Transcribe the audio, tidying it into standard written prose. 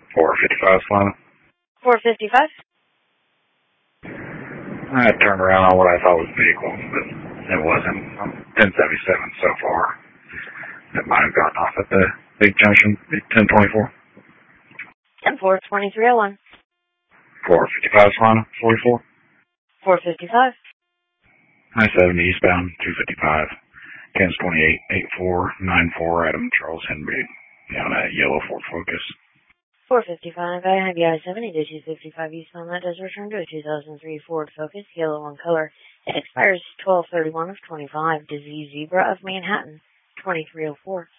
455 Solana. 455. I turned around on what I thought was a vehicle, but it wasn't. 1077 so far. It might have gotten off at the big junction, 1024. 10-4-2301. 455 Solana, 44. 455. I-70 eastbound, 255. 1028-8494, Adam Charles Henry. On that yellow Ford Focus. 455. I have the I-70 to 255 eastbound. That does return to a 2003 Ford Focus, yellow in color. It expires 12/31 of 25. Disease Zebra of Manhattan, 2304.